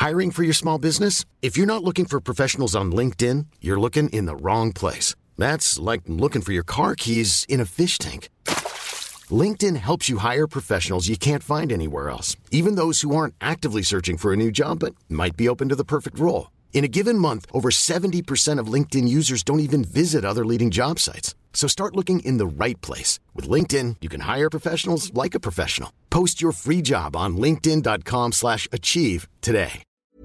Hiring for your small business? If you're not looking for professionals on LinkedIn, you're looking in the wrong place. That's like looking for your car keys in a fish tank. LinkedIn helps you hire professionals you can't find anywhere else, even those who aren't actively searching for a new job but might be open to the perfect role. In a given month, over 70% of LinkedIn users don't even visit other leading job sites. So start looking in the right place. With LinkedIn, you can hire professionals like a professional. Post your free job on linkedin.com/achieve today.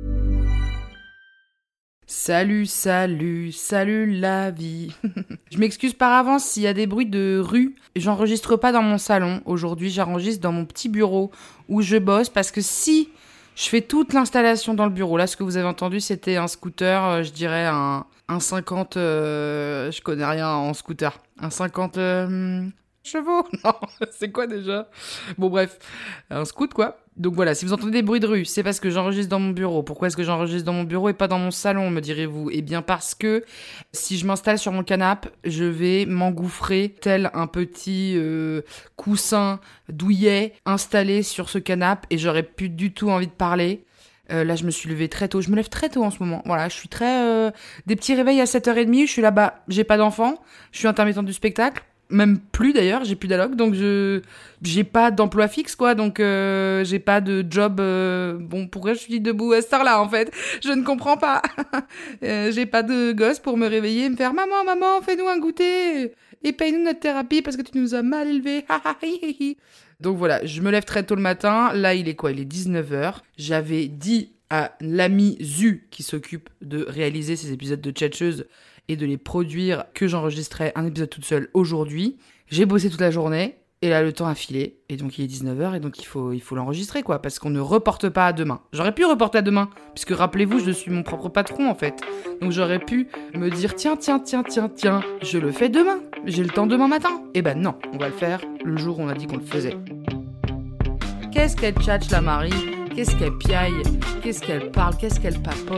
Salut la vie. Je m'excuse par avance s'il y a des bruits de rue. J'enregistre pas dans mon salon. Aujourd'hui, j'enregistre dans mon petit bureau où je bosse parce que si je fais toute l'installation dans le bureau, là, ce que vous avez entendu, c'était un scooter, je dirais un 50... je connais rien en scooter. Un 50... chevaux. Non, c'est quoi déjà ? Bon bref, un scoot quoi. Donc voilà, si vous entendez des bruits de rue, c'est parce que j'enregistre dans mon bureau. Pourquoi est-ce que j'enregistre dans mon bureau et pas dans mon salon, me direz-vous ? Eh bien parce que si je m'installe sur mon canapé, je vais m'engouffrer tel un petit coussin douillet installé sur ce canapé et j'aurais plus du tout envie de parler. Là, je me suis levée très tôt. Je me lève très tôt en ce moment. Voilà, je suis très... des petits réveils à 7h30, je suis là-bas. J'ai pas d'enfant, je suis intermittente du spectacle. Même plus d'ailleurs, j'ai plus d'alloc, donc j'ai pas d'emploi fixe quoi, donc j'ai pas de job. Bon, pourquoi je suis debout à cette heure-là en fait ? Je ne comprends pas. J'ai pas de gosse pour me réveiller et me faire maman, fais-nous un goûter et paye-nous notre thérapie parce que tu nous as mal élevés. Donc voilà, je me lève très tôt le matin. Là, il est quoi ? Il est 19h. J'avais dit à l'ami Zu qui s'occupe de réaliser ces épisodes de Tchatcheuse et de les produire, que j'enregistrais un épisode toute seule aujourd'hui. J'ai bossé toute la journée, et là, le temps a filé, et donc il est 19h, et donc il faut l'enregistrer, quoi, parce qu'on ne reporte pas à demain. J'aurais pu reporter à demain, puisque rappelez-vous, je suis mon propre patron, en fait. Donc j'aurais pu me dire, tiens, je le fais demain, j'ai le temps demain matin. Eh ben non, on va le faire le jour où on a dit qu'on le faisait. Qu'est-ce qu'elle tchatche, la Marie ? Qu'est-ce qu'elle piaille ? Qu'est-ce qu'elle parle ? Qu'est-ce qu'elle papote ?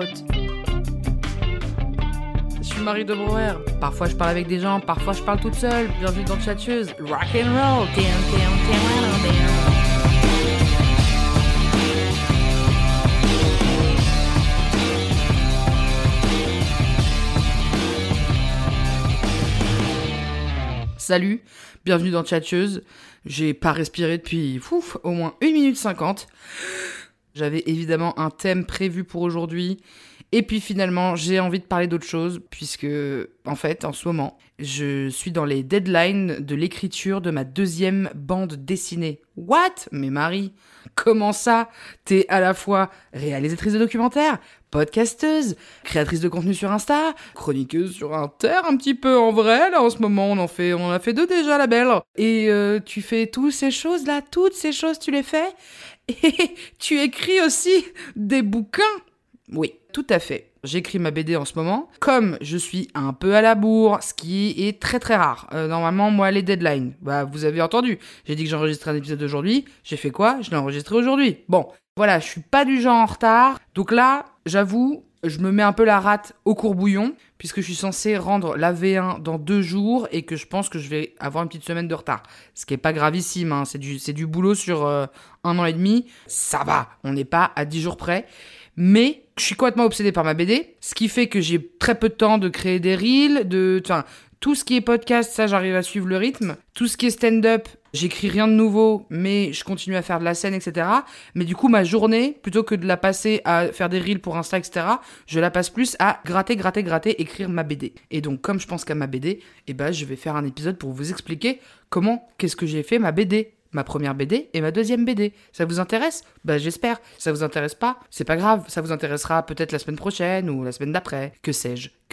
Je suis Marie de Brouwer. Parfois je parle avec des gens, parfois je parle toute seule. Bienvenue dans Tchatcheuse. Rock and roll. Salut, bienvenue dans Tchatcheuse. J'ai pas respiré depuis au moins 1 minute 50. J'avais évidemment un thème prévu pour aujourd'hui. Et puis finalement, j'ai envie de parler d'autre chose, puisque, en fait, en ce moment, je suis dans les deadlines de l'écriture de ma 2e bande dessinée. What ? Mais Marie, comment ça ? T'es à la fois réalisatrice de documentaires, podcasteuse, créatrice de contenu sur Insta, chroniqueuse sur Inter un petit peu en vrai, là en ce moment, on en a fait 2 déjà, la belle. Et tu fais toutes ces choses, tu les fais ? Et tu écris aussi des bouquins ? Oui, tout à fait. J'écris ma BD en ce moment. Comme je suis un peu à la bourre, ce qui est très très rare. Normalement, moi, les deadlines, vous avez entendu. J'ai dit que j'enregistrais un épisode aujourd'hui. J'ai fait quoi ? Je l'ai enregistré aujourd'hui. Bon, voilà, je suis pas du genre en retard. Donc là, j'avoue, je me mets un peu la rate au courbouillon, puisque je suis censée rendre la V1 dans 2 jours et que je pense que je vais avoir une petite semaine de retard. Ce qui est pas gravissime, hein. C'est du boulot sur 1 an et demi. Ça va, on n'est pas à 10 jours près. Mais je suis complètement obsédée par ma BD, ce qui fait que j'ai très peu de temps de créer des reels, tout ce qui est podcast, ça j'arrive à suivre le rythme. Tout ce qui est stand-up, j'écris rien de nouveau, mais je continue à faire de la scène, etc. Mais du coup, ma journée, plutôt que de la passer à faire des reels pour Insta, etc., je la passe plus à gratter, écrire ma BD. Et donc, comme je pense qu'à ma BD, je vais faire un épisode pour vous expliquer qu'est-ce que j'ai fait ma BD. Ma première BD et ma 2e BD. Ça vous intéresse ? J'espère. Ça vous intéresse pas ? C'est pas grave. Ça vous intéressera peut-être la semaine prochaine ou la semaine d'après. Que sais-je ?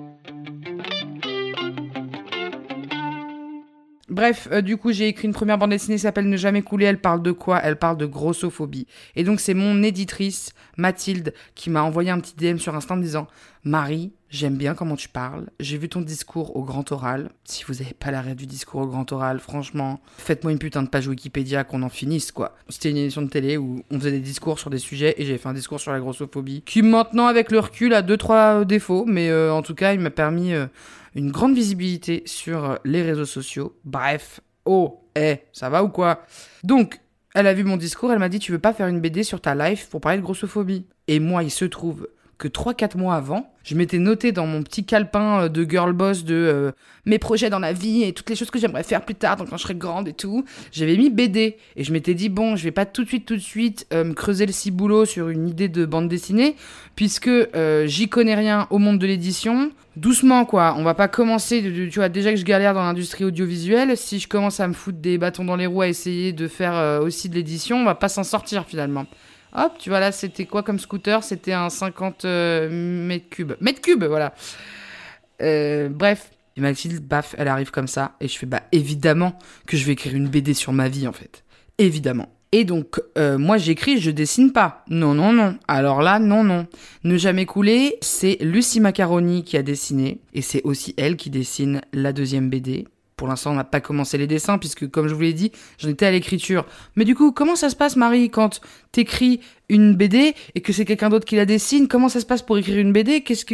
Bref, du coup, j'ai écrit une première bande dessinée qui s'appelle Ne jamais couler. Elle parle de quoi ? Elle parle de grossophobie. Et donc, c'est mon éditrice, Mathilde, qui m'a envoyé un petit DM sur Insta en me disant « Marie, j'aime bien comment tu parles. J'ai vu ton discours au grand oral. Si vous avez pas l'arrêt du discours au grand oral, franchement, faites-moi une putain de page Wikipédia qu'on en finisse, quoi. » C'était une émission de télé où on faisait des discours sur des sujets et j'ai fait un discours sur la grossophobie qui, maintenant, avec le recul, a 2-3 défauts. Mais en tout cas, il m'a permis... une grande visibilité sur les réseaux sociaux. Bref, ça va ou quoi ? Donc, Elle a vu mon discours, elle m'a dit, tu veux pas faire une BD sur ta life pour parler de grossophobie? Et moi, il se trouve que 3-4 mois avant, je m'étais noté dans mon petit calepin de girl boss de mes projets dans la vie et toutes les choses que j'aimerais faire plus tard, donc quand je serai grande et tout. J'avais mis BD et je m'étais dit, bon, je vais pas tout de suite me creuser le ciboulot sur une idée de bande dessinée, puisque j'y connais rien au monde de l'édition. Doucement, quoi. On va pas commencer, tu vois, déjà que je galère dans l'industrie audiovisuelle, si je commence à me foutre des bâtons dans les roues à essayer de faire aussi de l'édition, on va pas s'en sortir finalement. Hop, tu vois, là, c'était quoi comme scooter? C'était un 50 mètres cubes. Mètres cubes, voilà. Bref. Et Mathilde, baf, elle arrive comme ça. Et je fais, bah, évidemment que je vais écrire une BD sur ma vie, en fait. Évidemment. Et donc, moi, j'écris, je dessine pas. Non. Alors là, non. Ne jamais couler, c'est Lucie Macaroni qui a dessiné. Et c'est aussi elle qui dessine la deuxième BD. Pour l'instant, on n'a pas commencé les dessins, puisque, comme je vous l'ai dit, j'en étais à l'écriture. Mais du coup, comment ça se passe, Marie, quand t'écris une BD et que c'est quelqu'un d'autre qui la dessine? Comment ça se passe pour écrire une BD? Qu'est-ce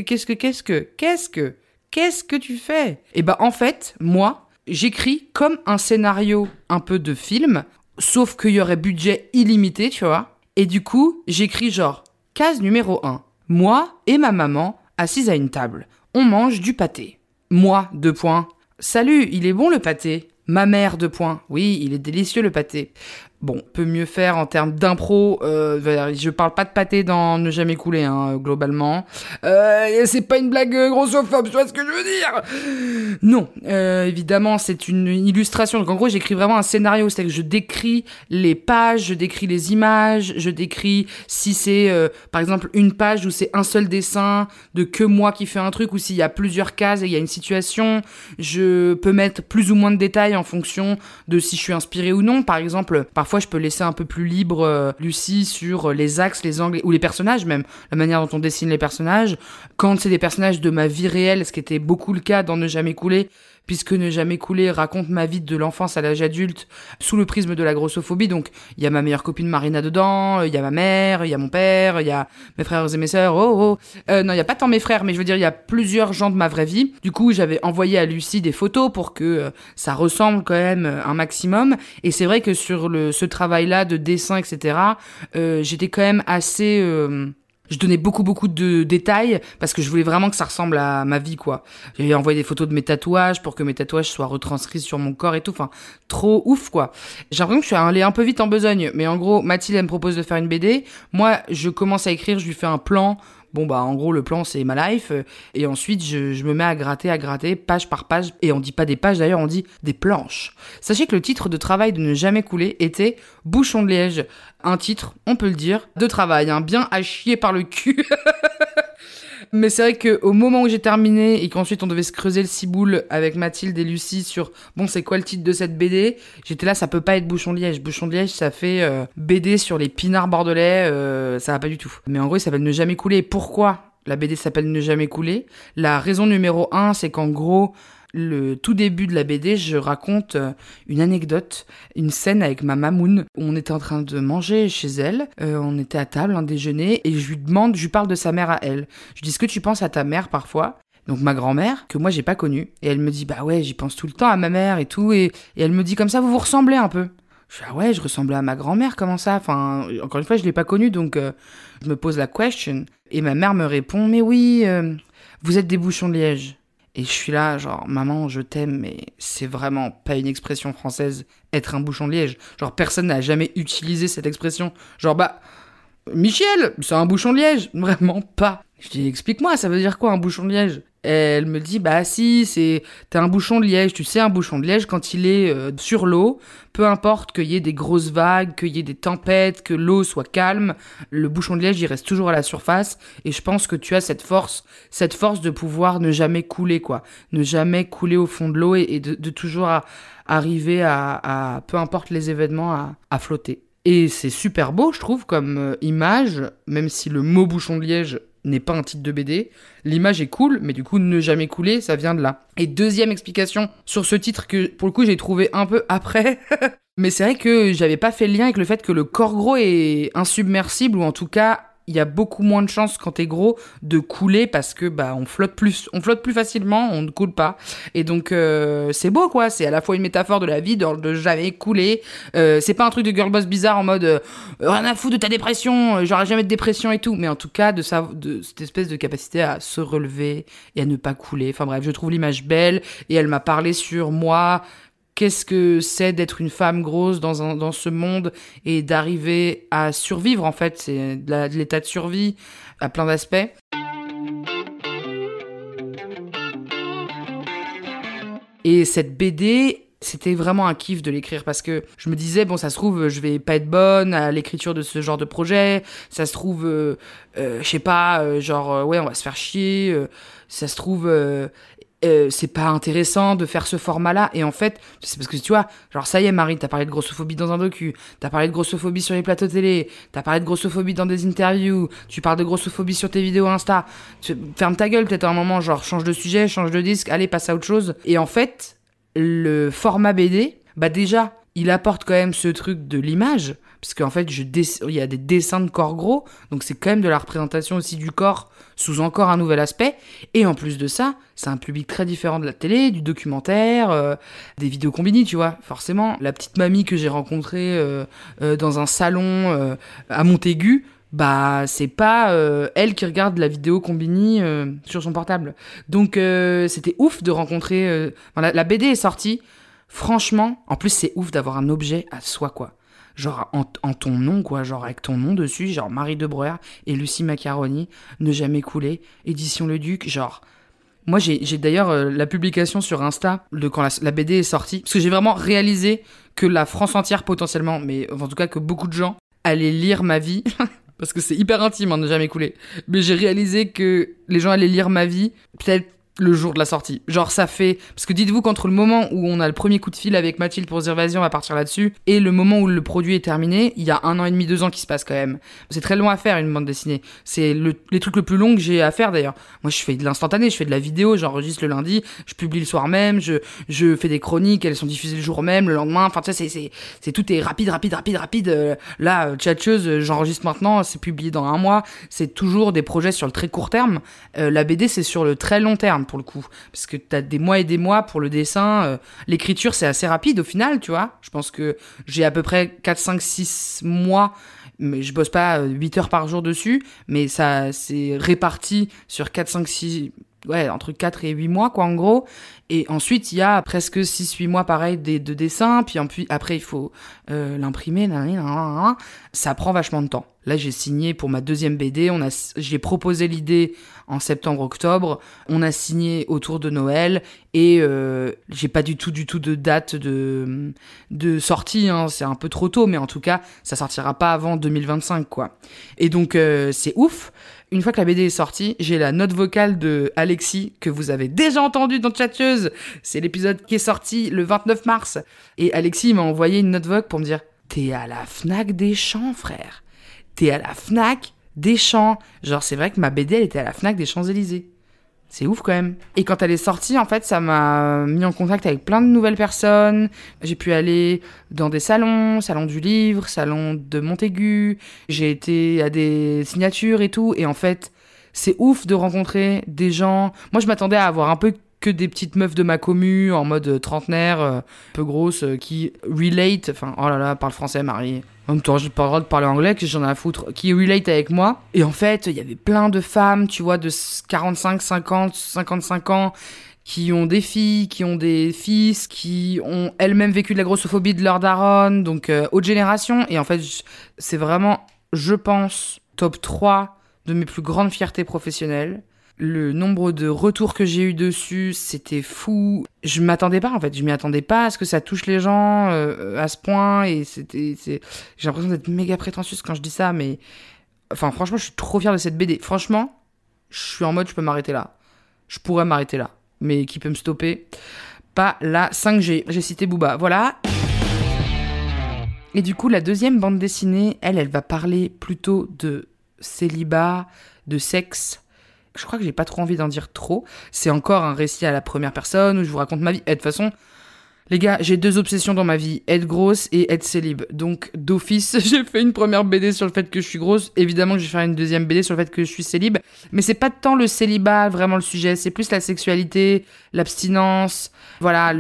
que tu fais? Eh ben, en fait, moi, j'écris comme un scénario un peu de film, sauf qu'il y aurait budget illimité, tu vois. Et du coup, j'écris genre, case numéro 1. Moi et ma maman, assises à une table. On mange du pâté. Moi, 2 points. Salut, il est bon le pâté? Ma mère, 2 points. Oui, il est délicieux le pâté. Bon, peut mieux faire en termes d'impro. Je parle pas de pâté dans Ne jamais couler, hein, globalement. C'est pas une blague grossophobe, tu vois ce que je veux dire? Non, évidemment, c'est une illustration. Donc en gros, j'écris vraiment un scénario. C'est-à-dire que je décris les pages, je décris les images, je décris si c'est, par exemple, une page où c'est un seul dessin de que moi qui fais un truc, ou s'il y a plusieurs cases et il y a une situation. Je peux mettre plus ou moins de détails en fonction de si je suis inspirée ou non. Par exemple, parfois je peux laisser un peu plus libre Lucie sur les axes, les angles, ou les personnages même, la manière dont on dessine les personnages. Quand c'est des personnages de ma vie réelle, ce qui était beaucoup le cas dans Ne jamais couler, puisque Ne jamais couler raconte ma vie de l'enfance à l'âge adulte sous le prisme de la grossophobie. Donc il y a ma meilleure copine Marina dedans, il y a ma mère, il y a mon père, il y a mes frères et mes sœurs. Non, il y a pas tant mes frères, mais je veux dire, il y a plusieurs gens de ma vraie vie. Du coup, j'avais envoyé à Lucie des photos pour que ça ressemble quand même un maximum. Et c'est vrai que sur ce travail-là de dessin, etc., j'étais quand même assez... Je donnais beaucoup de détails parce que je voulais vraiment que ça ressemble à ma vie, quoi. J'avais envoyé des photos de mes tatouages pour que mes tatouages soient retranscrits sur mon corps et tout. Enfin, trop ouf, quoi. J'ai l'impression que je suis allée un peu vite en besogne. Mais en gros, Mathilde, elle me propose de faire une BD. Moi, je commence à écrire, je lui fais un plan. Bon, bah, en gros, le plan, c'est ma life. Et ensuite, je me mets à gratter, page par page. Et on dit pas des pages, d'ailleurs, on dit des planches. Sachez que le titre de travail de Ne jamais couler était Bouchon de Liège. Un titre, on peut le dire, de travail, hein, bien à chier par le cul. Mais c'est vrai qu'au moment où j'ai terminé et qu'ensuite on devait se creuser le ciboule avec Mathilde et Lucie sur bon, c'est quoi le titre de cette BD, j'étais là, ça peut pas être Bouchon de Liège. Bouchon de Liège, ça fait BD sur les pinards bordelais, ça va pas du tout. Mais en gros, il s'appelle Ne jamais couler. Pourquoi la BD s'appelle Ne jamais couler? La raison numéro 1, c'est qu'en gros, le tout début de la BD, je raconte une anecdote, une scène avec ma mamoune. On était en train de manger chez elle, on était à table, un déjeuner, et je lui parle de sa mère à elle. Je lui dis, est-ce que tu penses à ta mère parfois? Donc ma grand-mère, que moi j'ai pas connue. Et elle me dit, bah ouais, j'y pense tout le temps à ma mère et tout. Et elle me dit comme ça, vous vous ressemblez un peu. Je dis, ah ouais, je ressemblais à ma grand-mère, comment ça? Enfin, encore une fois, je l'ai pas connue, donc je me pose la question. Et ma mère me répond, mais oui, vous êtes des bouchons de Liège. Et je suis là, genre, maman, je t'aime, mais c'est vraiment pas une expression française, être un bouchon de Liège. Genre, personne n'a jamais utilisé cette expression. Genre, bah, Michel, c'est un bouchon de Liège. Vraiment pas. Je dis, explique-moi, ça veut dire quoi, un bouchon de Liège? Elle me dit, bah si, t'es un bouchon de Liège. Tu sais, un bouchon de Liège, quand il est sur l'eau, peu importe qu'il y ait des grosses vagues, qu'il y ait des tempêtes, que l'eau soit calme, le bouchon de Liège, il reste toujours à la surface. Et je pense que tu as cette force de pouvoir ne jamais couler, quoi. Ne jamais couler au fond de l'eau et de toujours arriver à, peu importe les événements, à flotter. Et c'est super beau, je trouve, comme image, même si le mot bouchon de Liège n'est pas un titre de BD. L'image est cool, mais du coup, Ne jamais couler, ça vient de là. Et deuxième explication sur ce titre que, pour le coup, j'ai trouvé un peu après. Mais c'est vrai que j'avais pas fait le lien avec le fait que le corps gros est insubmersible, ou en tout cas il y a beaucoup moins de chances quand t'es gros de couler parce que on flotte plus facilement, on ne coule pas. Et donc c'est beau quoi, c'est à la fois une métaphore de la vie, de jamais couler. C'est pas un truc de girl boss bizarre en mode rien à foutre de ta dépression, j'aurai jamais de dépression et tout, mais en tout cas de cette espèce de capacité à se relever et à ne pas couler. Enfin bref, je trouve l'image belle et elle m'a parlé sur moi. Qu'est-ce que c'est d'être une femme grosse dans ce monde et d'arriver à survivre, en fait. C'est de l'état de survie à plein d'aspects. Et cette BD, c'était vraiment un kiff de l'écrire parce que je me disais, bon, ça se trouve, je vais pas être bonne à l'écriture de ce genre de projet. Ça se trouve, je sais pas, ouais, on va se faire chier. Ça se trouve... c'est pas intéressant de faire ce format-là. Et en fait, c'est parce que tu vois, genre ça y est Marie, t'as parlé de grossophobie dans un docu, t'as parlé de grossophobie sur les plateaux télé, t'as parlé de grossophobie dans des interviews, tu parles de grossophobie sur tes vidéos Insta. Ferme ta gueule peut-être à un moment, genre change de sujet, change de disque, allez, passe à autre chose. Et en fait, le format BD, déjà, il apporte quand même ce truc de l'image, parce qu'en fait, il y a des dessins de corps gros, donc c'est quand même de la représentation aussi du corps sous encore un nouvel aspect. Et en plus de ça, c'est un public très différent de la télé, du documentaire, des vidéos combinées, tu vois. Forcément, la petite mamie que j'ai rencontrée dans un salon à Montaigu, c'est pas elle qui regarde la vidéo combini sur son portable. Donc c'était ouf de rencontrer... la BD est sortie. Franchement, en plus c'est ouf d'avoir un objet à soi, quoi. Genre en ton nom, quoi, genre avec ton nom dessus, genre Marie de Breuer et Lucie Macaroni, Ne jamais couler, édition Le Duc, genre... Moi j'ai d'ailleurs la publication sur Insta de quand la BD est sortie, parce que j'ai vraiment réalisé que la France entière potentiellement, mais en tout cas que beaucoup de gens allaient lire ma vie, parce que c'est hyper intime, Ne jamais couler, mais j'ai réalisé que les gens allaient lire ma vie, peut-être le jour de la sortie. Genre ça fait... Parce que dites-vous qu'entre le moment où on a le premier coup de fil avec Mathilde pour dire vas-y on va partir là-dessus, et le moment où le produit est terminé, il y a 1 an et demi, 2 ans qui se passe quand même. C'est très long à faire une bande dessinée. C'est les trucs le plus long que j'ai à faire d'ailleurs. Moi je fais de l'instantané, je fais de la vidéo, j'enregistre le lundi, je publie le soir même, je fais des chroniques, elles sont diffusées le jour même, le lendemain, enfin tu sais, c'est tout est rapide. Là, Tchatcheuse, j'enregistre maintenant, c'est publié dans 1 mois, c'est toujours des projets sur le très court terme. La BD c'est sur le très long terme pour le coup, parce que t'as des mois et des mois pour le dessin, l'écriture c'est assez rapide au final, tu vois, je pense que j'ai à peu près 4, 5, 6 mois, mais je bosse pas 8 heures par jour dessus, mais ça c'est réparti sur 4, 5, 6, ouais, entre 4 et 8 mois quoi en gros, et ensuite il y a presque 6, 8 mois pareil de dessin, puis après il faut l'imprimer, ça prend vachement de temps. Là, j'ai signé pour ma 2e BD. J'ai proposé l'idée en septembre-octobre. On a signé autour de Noël. Et j'ai pas du tout de date de sortie. Hein. C'est un peu trop tôt, mais en tout cas, ça sortira pas avant 2025, quoi. Et donc, c'est ouf. Une fois que la BD est sortie, j'ai la note vocale de Alexis, que vous avez déjà entendu dans Tchatcheuse. C'est l'épisode qui est sorti le 29 mars. Et Alexis m'a envoyé une note voc pour me dire « T'es à la Fnac des Champs, frère. T'es à la Fnac des Champs. » Genre, c'est vrai que ma BD, elle était à la Fnac des Champs-Élysées. C'est ouf quand même. Et quand elle est sortie, en fait, ça m'a mis en contact avec plein de nouvelles personnes. J'ai pu aller dans des salons du livre, salon de Montaigu. J'ai été à des signatures et tout. Et en fait, c'est ouf de rencontrer des gens. Moi, je m'attendais à avoir un peu que des petites meufs de ma commu, en mode trentenaire, un peu grosse, qui relate, enfin, oh là là, parle français, Marie. En même temps, j'ai pas le droit de parler anglais, que j'en ai à foutre, qui relate avec moi. Et en fait, il y avait plein de femmes, tu vois, de 45, 50, 55 ans, qui ont des filles, qui ont des fils, qui ont elles-mêmes vécu de la grossophobie de leur daronne, donc haute génération. Et en fait, c'est vraiment, je pense, top 3 de mes plus grandes fiertés professionnelles. Le nombre de retours que j'ai eu dessus, c'était fou. Je m'attendais pas, en fait. Je m'y attendais pas à ce que ça touche les gens à ce point. Et j'ai l'impression d'être méga prétentieuse quand je dis ça, mais... Enfin, franchement, je suis trop fière de cette BD. Franchement, je suis en mode, je peux m'arrêter là. Je pourrais m'arrêter là. Mais qui peut me stopper? Pas la 5G. J'ai cité Booba. Voilà. Et du coup, la 2e bande dessinée, elle va parler plutôt de célibat, de sexe. Je crois que j'ai pas trop envie d'en dire trop. C'est encore un récit à la première personne où je vous raconte ma vie. Et de toute façon, Les gars, j'ai 2 obsessions dans ma vie, être grosse et être célib. Donc, d'office, j'ai fait une première BD sur le fait que je suis grosse. Évidemment que je vais faire une deuxième BD sur le fait que je suis célib. Mais c'est pas tant le célibat, vraiment le sujet. C'est plus la sexualité, l'abstinence. Voilà,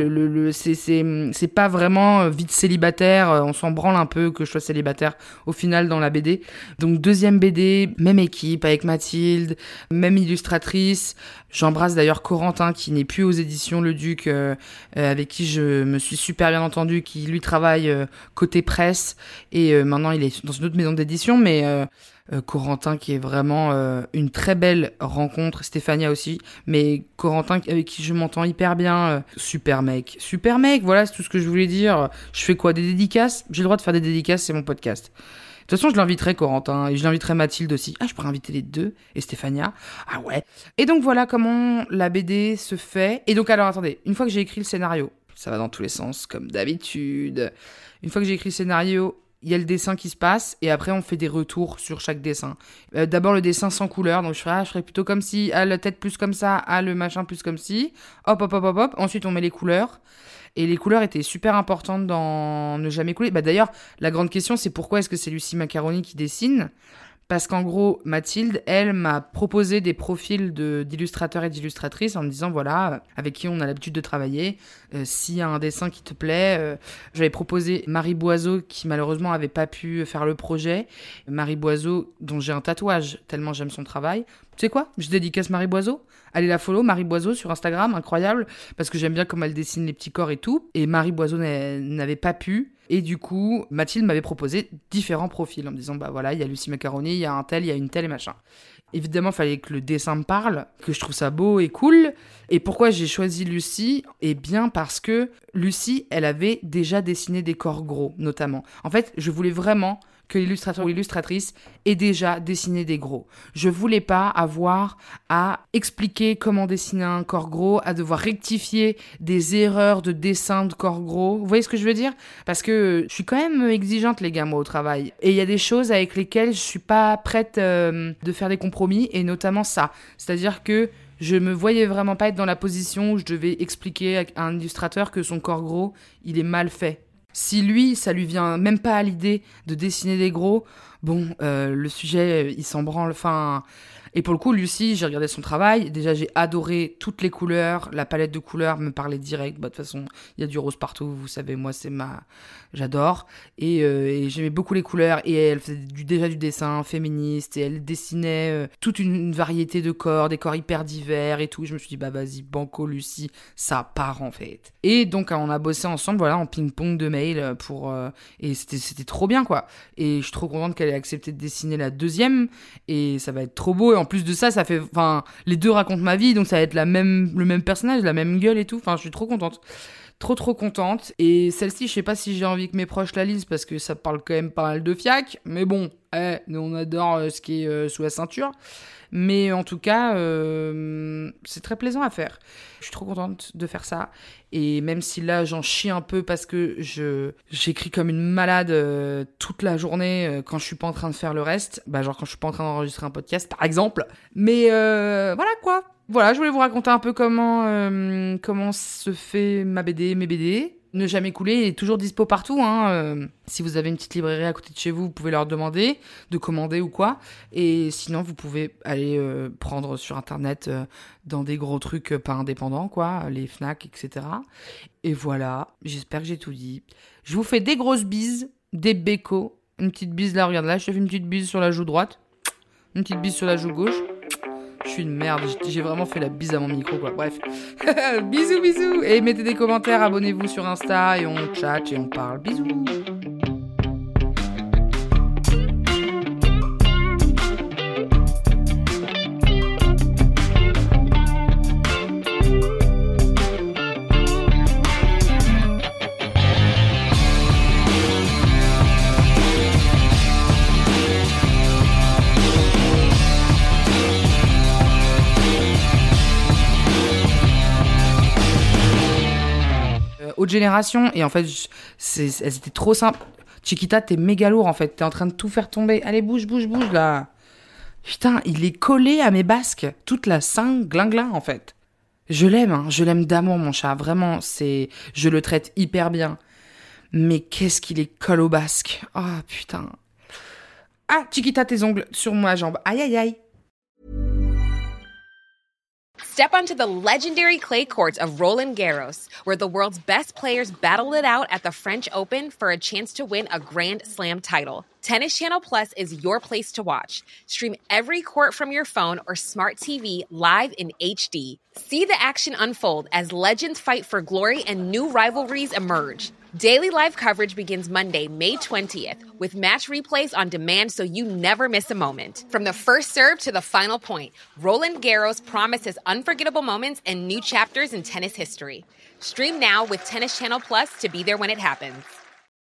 c'est pas vraiment vie de célibataire. On s'en branle un peu que je sois célibataire au final dans la BD. Donc, deuxième BD, même équipe avec Mathilde, même illustratrice. J'embrasse d'ailleurs Corentin qui n'est plus aux éditions Le Duc, avec qui je me suis super bien entendue, qui lui travaille côté presse et maintenant il est dans une autre maison d'édition, mais Corentin qui est vraiment une très belle rencontre, Stéphania aussi, mais Corentin avec qui je m'entends hyper bien, super mec, voilà, c'est tout ce que je voulais dire. Je fais quoi, des dédicaces? J'ai le droit de faire des dédicaces, c'est mon podcast. De toute façon, je l'inviterai Corentin et je l'inviterai Mathilde aussi. Ah, je pourrais inviter les deux et Stéphania. Ah ouais. Et donc voilà comment la BD se fait. Et donc alors attendez, une fois que j'ai écrit le scénario, ça va dans tous les sens comme d'habitude. Une fois que j'ai écrit le scénario, il y a le dessin qui se passe et après on fait des retours sur chaque dessin. D'abord le dessin sans couleur, donc je ferai plutôt comme si, la tête plus comme ça, le machin plus comme si. Hop. Ensuite on met les couleurs. Et les couleurs étaient super importantes dans Ne jamais couler. Bah d'ailleurs, la grande question, c'est pourquoi est-ce que c'est Lucie Macaroni qui dessine ? Parce qu'en gros, Mathilde, elle m'a proposé des profils d'illustrateurs et d'illustratrices en me disant, voilà, avec qui on a l'habitude de travailler. S'il y a un dessin qui te plaît, j'avais proposé Marie Boiseau, qui malheureusement avait pas pu faire le projet. Marie Boiseau, dont j'ai un tatouage, tellement j'aime son travail. Tu sais quoi ? Je dédicace Marie Boiseau. Allez la follow, Marie Boiseau sur Instagram, incroyable, parce que j'aime bien comment elle dessine les petits corps et tout. Et Marie Boiseau n'avait pas pu. Et du coup, Mathilde m'avait proposé différents profils en me disant, bah voilà, il y a Lucie Macaroni, il y a un tel, il y a une telle et machin. Évidemment, il fallait que le dessin me parle, que je trouve ça beau et cool. Et pourquoi j'ai choisi Lucie ? Eh bien parce que Lucie, elle avait déjà dessiné des corps gros, notamment. En fait, je voulais vraiment que l'illustrateur ou l'illustratrice ait déjà dessiné des gros. Je voulais pas avoir à expliquer comment dessiner un corps gros, à devoir rectifier des erreurs de dessin de corps gros. Vous voyez ce que je veux dire ? Parce que je suis quand même exigeante, les gars, moi, au travail. Et il y a des choses avec lesquelles je suis pas prête de faire des compromis, et notamment ça. C'est-à-dire que je me voyais vraiment pas être dans la position où je devais expliquer à un illustrateur que son corps gros, il est mal fait. Si lui, ça lui vient même pas à l'idée de dessiner des gros, bon, le sujet, il s'en branle, enfin... Et pour le coup, Lucie, j'ai regardé son travail. Déjà, j'ai adoré toutes les couleurs. La palette de couleurs me parlait direct. Bah, de toute façon, il y a du rose partout. Vous savez, moi, j'adore. Et j'aimais beaucoup les couleurs. Et elle faisait déjà du dessin féministe. Et elle dessinait toute une variété de corps, des corps hyper divers et tout. Je me suis dit, bah vas-y, banco, Lucie, ça part en fait. Et donc, on a bossé ensemble, voilà, en ping-pong de mail et c'était trop bien, quoi. Et je suis trop contente qu'elle ait accepté de dessiner la deuxième. Et ça va être trop beau. Et en plus de ça, les deux racontent ma vie, donc ça va être le même personnage, la même gueule et tout. Enfin, je suis trop contente. Trop contente. Et celle-ci, je sais pas si j'ai envie que mes proches la lisent parce que ça parle quand même pas mal de fiac. Mais bon, nous on adore ce qui est sous la ceinture. Mais en tout cas, c'est très plaisant à faire. Je suis trop contente de faire ça. Et même si là, j'en chie un peu parce que j'écris comme une malade toute la journée quand je suis pas en train de faire le reste. Bah, genre quand je suis pas en train d'enregistrer un podcast, par exemple. Mais voilà quoi. Voilà, je voulais vous raconter un peu comment se fait mes BD. Ne jamais couler est toujours dispo partout. Si vous avez une petite librairie à côté de chez vous, vous pouvez leur demander de commander ou quoi. Et sinon, vous pouvez aller prendre sur Internet dans des gros trucs pas indépendants, quoi, les Fnac, etc. Et voilà, j'espère que j'ai tout dit. Je vous fais des grosses bises, des bécos. Une petite bise là, regarde là, je te fais une petite bise sur la joue droite. Une petite bise sur la joue gauche. Je suis une merde, j'ai vraiment fait la bise à mon micro, quoi. Bref. Bisous. Et mettez des commentaires, abonnez-vous sur Insta et on chatte et on parle. Bisous. Haute génération, et en fait elles étaient trop simples. Chiquita, t'es méga lourd en fait, t'es en train de tout faire tomber. Allez, bouge là. Putain, il est collé à mes basques toute la Saint-Glinglin en fait. Je l'aime d'amour, mon chat. Vraiment, je le traite hyper bien. Mais qu'est-ce qu'il est colle au basque. Ah, putain. Ah, Chiquita, tes ongles sur ma jambe. Aïe, aïe, aïe. Step onto the legendary clay courts of Roland Garros, where the world's best players battle it out at the French Open for a chance to win a Grand Slam title. Tennis Channel Plus is your place to watch. Stream every court from your phone or smart TV live in HD. See the action unfold as legends fight for glory and new rivalries emerge. Daily live coverage begins Monday, May 20th, with match replays on demand so you never miss a moment. From the first serve to the final point, Roland Garros promises unforgettable moments and new chapters in tennis history. Stream now with Tennis Channel Plus to be there when it happens.